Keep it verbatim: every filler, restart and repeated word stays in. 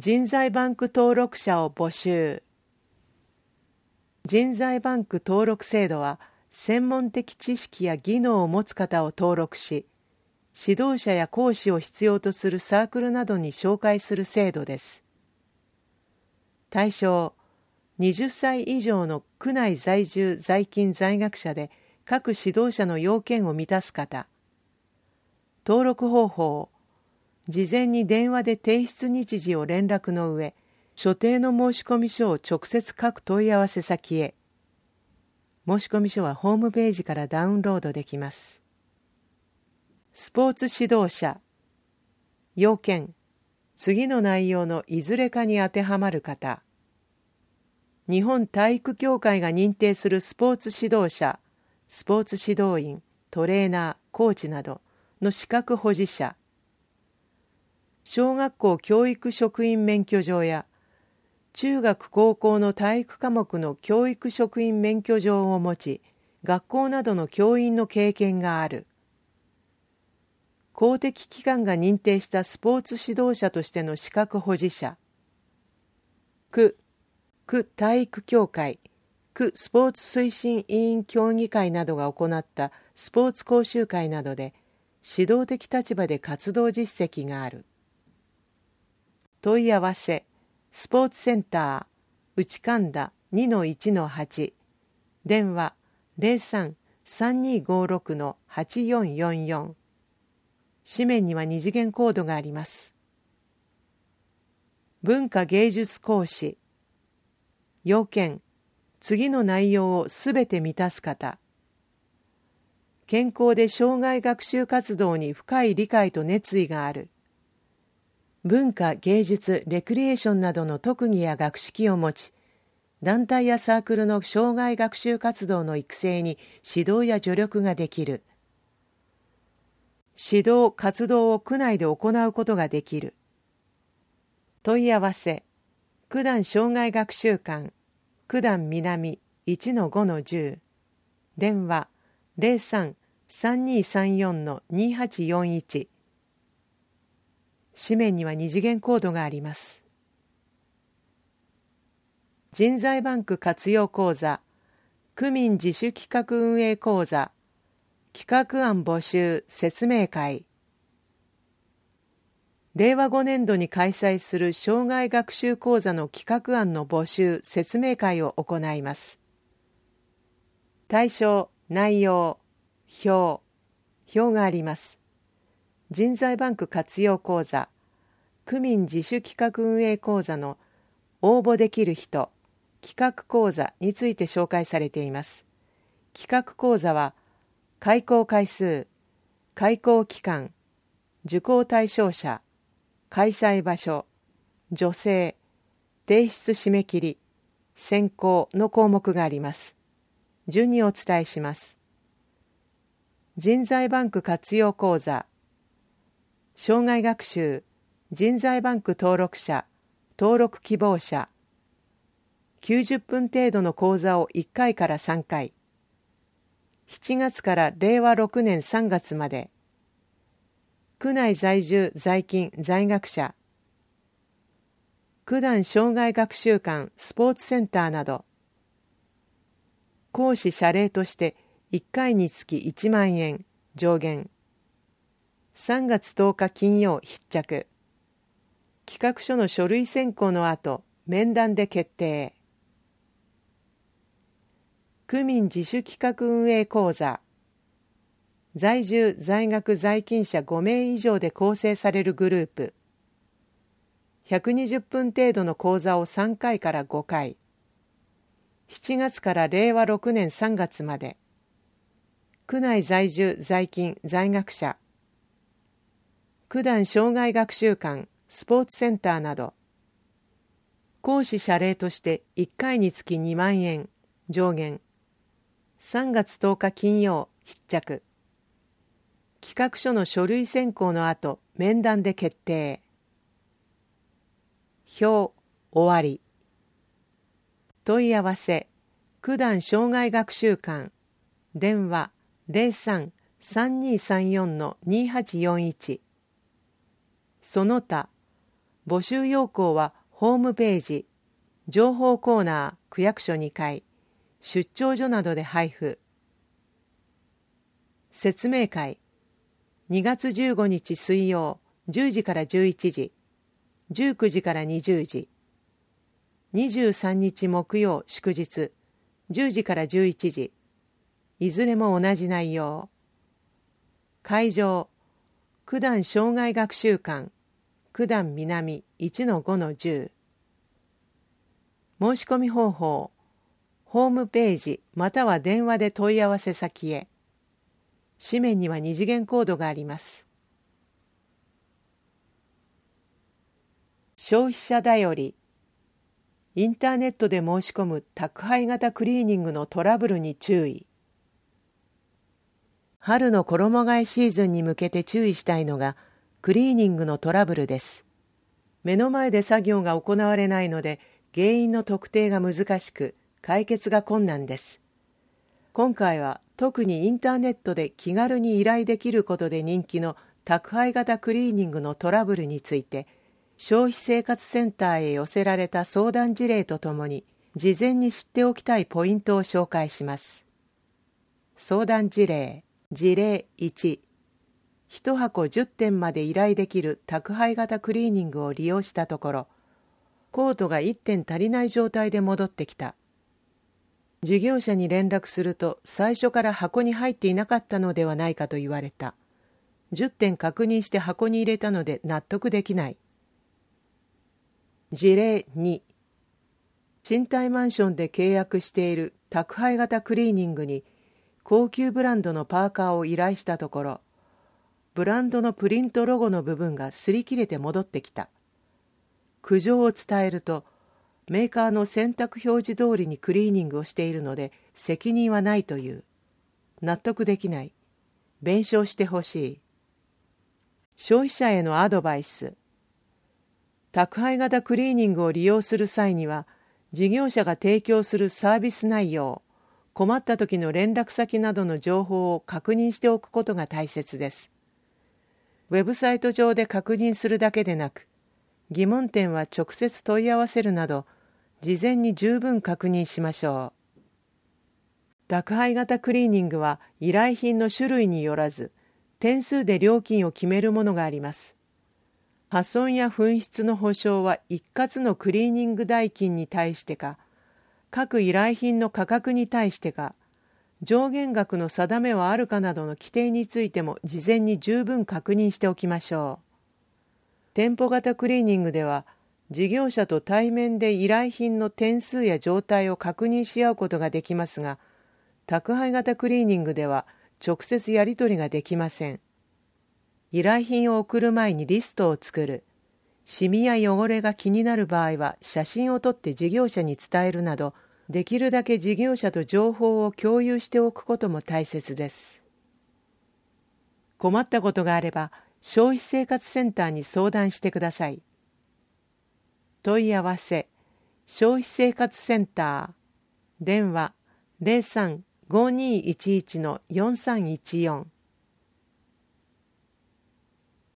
人材バンク登録者を募集。人材バンク登録制度は、専門的知識や技能を持つ方を登録し、指導者や講師を必要とするサークルなどに紹介する制度です。対象、はたち以上の区内在住在勤在学者で各指導者の要件を満たす方。登録方法、事前に電話で提出日時を連絡の上、所定の申込書を直接各問い合わせ先へ。申込書はホームページからダウンロードできます。スポーツ指導者。要件、次の内容のいずれかに当てはまる方。日本体育協会が認定するスポーツ指導者、スポーツ指導員、トレーナー、コーチなどの資格保持者。小学校教育職員免許状や中学高校の体育科目の教育職員免許状を持ち、学校などの教員の経験がある。公的機関が認定したスポーツ指導者としての資格保持者。区、区体育協会、区スポーツ推進委員協議会などが行ったスポーツ講習会などで指導的立場で活動実績がある。問い合わせ、スポーツセンター、内神田 にのいちのはち、電話 ゼロさん さんにーごーろく はちよんよんよん。紙面には二次元コードがあります。文化芸術講師。要件、次の内容をすべて満たす方。健康で生涯学習活動に深い理解と熱意がある。文化、芸術、レクリエーションなどの特技や学識を持ち、団体やサークルの生涯学習活動の育成に指導や助力ができる。指導、活動を区内で行うことができる。問い合わせ、区団生涯学習館、区団南 いちのごのじゅう、電話 ゼロさん さんにーさんよん にはちよんいち。紙面には二次元コードがあります。人材バンク活用講座、区民自主企画運営講座、企画案募集説明会。れいわごねんどに開催する生涯学習講座の企画案の募集説明会を行います。対象、内容、表、表があります。人材バンク活用講座、区民自主企画運営講座の応募できる人、企画講座について紹介されています。企画講座は、開講回数、開講期間、受講対象者、開催場所、助成、提出締め切り、選考の項目があります。順にお伝えします。人材バンク活用講座、生涯学習、人材バンク登録者、登録希望者、きゅうじゅっぷん程度の講座をいっかいからさんかい、しちがつかられいわろくねんさんがつまで、区内在住在勤在学者、区団生涯学習館スポーツセンターなど、講師謝礼としていっかいにつきいちまんえん上限、さんがつとおか金曜必着。企画書の書類選考の後、面談で決定。区民自主企画運営講座。在住在学在勤者ごめい以上で構成されるグループ。ひゃくにじゅっぷん程度の講座をさんかいからごかい。しちがつかられいわろくねんさんがつまで。区内在住在勤在学者。区団生涯学習館スポーツセンターなど、講師謝礼としていっかいにつきにまんえん上限、さんがつとおか金曜必着。企画書の書類選考の後、面談で決定。表終わり。問い合わせ、区団生涯学習館、電話 ゼロさん さんにーさんよん にはちよんいち。その他、 募集要項はホームページ、情報コーナー、区役所にかい、出張所などで配布。説明会、にがつじゅうごにち水曜、じゅうじからじゅういちじ、じゅうくじからにじゅうじ、にじゅうさんにち木曜祝日、じゅうじからじゅういちじ、いずれも同じ内容。会場、九段障害学習館、九段南 いちのごのじゅう。申し込み方法、ホームページまたは電話で問い合わせ先へ。紙面には二次元コードがあります。消費者だより。インターネットで申し込む宅配型クリーニングのトラブルに注意。春の衣替えシーズンに向けて注意したいのがクリーニングのトラブルです。目の前で作業が行われないので原因の特定が難しく解決が困難です。今回は特にインターネットで気軽に依頼できることで人気の宅配型クリーニングのトラブルについて消費生活センターへ寄せられた相談事例とともに事前に知っておきたいポイントを紹介します。相談事例事例いち、一箱じゅってんまで依頼できる宅配型クリーニングを利用したところ、コートがいってん足りない状態で戻ってきた。事業者に連絡すると最初から箱に入っていなかったのではないかと言われた。じゅってん確認して箱に入れたので納得できない。事例に、賃貸マンションで契約している宅配型クリーニングに高級ブランドのパーカーを依頼したところ、ブランドのプリントロゴの部分が擦り切れて戻ってきた。苦情を伝えると、メーカーの選択表示通りにクリーニングをしているので責任はないという。納得できない。弁償してほしい。消費者へのアドバイス。宅配型クリーニングを利用する際には、事業者が提供するサービス内容、困った時の連絡先などの情報を確認しておくことが大切です。ウェブサイト上で確認するだけでなく、疑問点は直接問い合わせるなど、事前に十分確認しましょう。宅配型クリーニングは依頼品の種類によらず、点数で料金を決めるものがあります。破損や紛失の保証は一括のクリーニング代金に対してか、各依頼品の価格に対してか、上限額の定めはあるかなどの規定についても事前に十分確認しておきましょう。店舗型クリーニングでは、事業者と対面で依頼品の点数や状態を確認し合うことができますが、宅配型クリーニングでは直接やり取りができません。依頼品を送る前にリストを作る。シミや汚れが気になる場合は写真を撮って事業者に伝えるなど、できるだけ事業者と情報を共有しておくことも大切です。困ったことがあれば、消費生活センターに相談してください。問い合わせ、消費生活センター、電話 ゼロさん ごにーいちいち のよんさんいちよん。